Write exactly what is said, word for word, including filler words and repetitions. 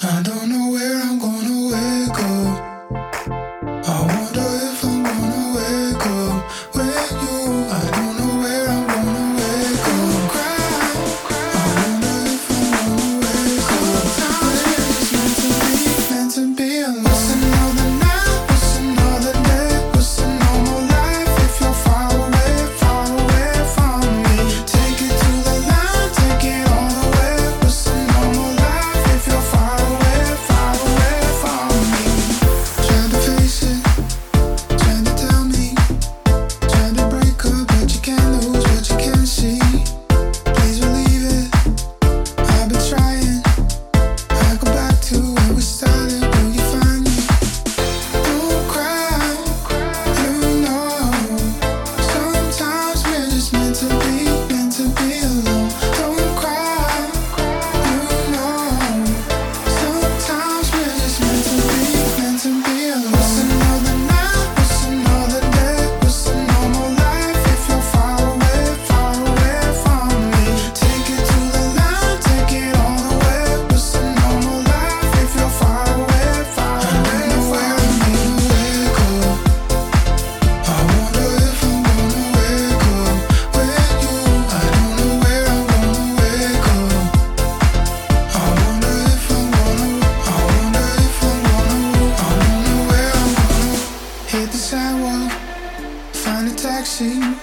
I don't know where I'm gonna wake up. I wonder if I'm gonna wake up with you. I don't know where I'm gonna wake up. Cry. I wonder if I'm gonna wake up. Sometimes we're just meant to be, meant to be alone. What's another night? What's another day? What's a normal life if you're far away, far away from me? Take it to the line, take it all the way. What's a normal life if you're far away, far away from me? Trying to face it, trying to tell me, trying to break up, but you can't lose what you can't see. Please believe it, I've been trying. I go back to where we started. Will you find me? Don't cry, you know. Sometimes we're just meant to be, meant to be alone. Don't cry, you know. Sometimes we're just meant to be, meant to be alone. What's another night? What's another day? What's a normal life if you're far away, far away from me? Take it to the line, take it all the way. What's a normal life if you're far away, far away from me? Wake up. I wonder if I'm gonna wake up with you. I don't know where I'm gonna wake up. I wonder if I'm gonna, I wonder if I'm gonna, I don't know where I'm gonna hit the sidewalk, find a taxi.